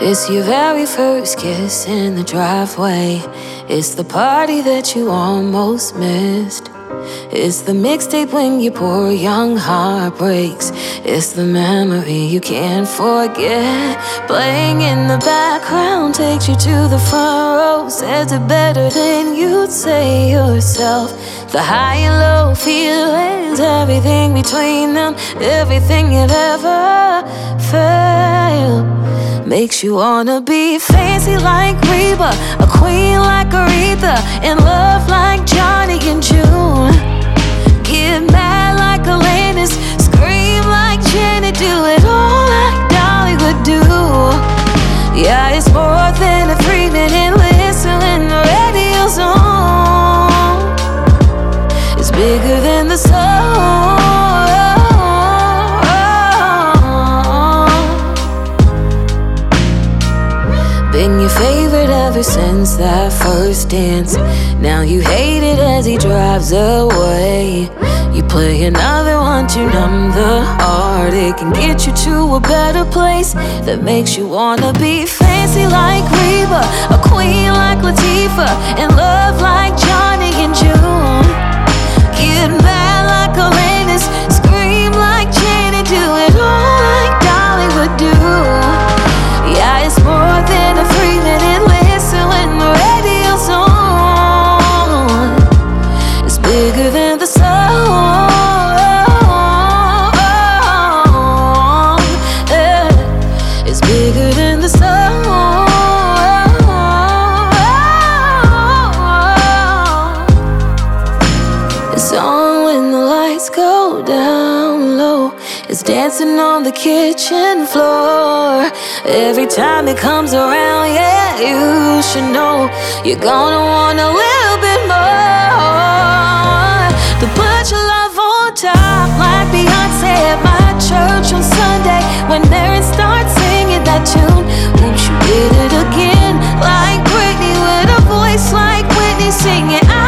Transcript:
It's your very first kiss in the driveway. It's the party that you almost missed. It's the mixtape when your poor young heart breaks. It's the memory you can't forget. Playing in the background takes you to the front row. Says it better than you'd say yourself. The high and low feelings, everything between them, everything you've ever felt. Makes you wanna be fancy like Reba, a queen like Aretha, in love like Johnny and June. Get mad like Alanis, scream like Janet, do it all like Dolly would do. Yeah, it's more than a 3-minute listen when the radio's on. It's bigger than the song. Been your favorite ever since that first dance. Now you hate it as he drives away. You play another one to numb the heart. It can get you to a better place that makes you wanna be fancy like Reba, a queen like Latifah, in love like Johnny and June. Get mad like Alanis, scream like Janet, do it all like Dolly would do. Yeah, it's more than a 3-minute listen when the radio's on. It's bigger than the song. Yeah. It's bigger than the song. It's on when the lights go down low. It's dancing on the kitchen floor. Every time it comes around, yeah, you should know you're gonna want a little bit more. To put your love on top like Beyonce at my church on Sunday when Aaron starts singing that tune. Ooh, she did it again like Britney with a voice like Whitney singing.